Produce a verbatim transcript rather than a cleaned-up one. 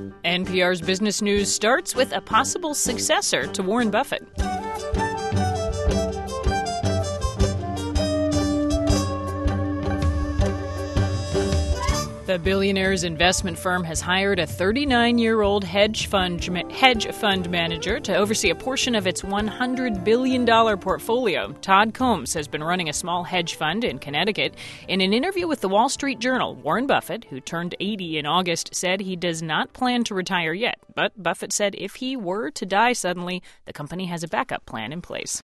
N P R's Business News starts with a possible successor to Warren Buffett. The billionaire's investment firm has hired a thirty-nine-year-old hedge fund hedge fund manager to oversee a portion of its one hundred billion dollars portfolio. Todd Combs has been running a small hedge fund in Connecticut. In an interview with the Wall Street Journal, Warren Buffett, who turned eighty in August, said he does not plan to retire yet. But Buffett said if he were to die suddenly, the company has a backup plan in place.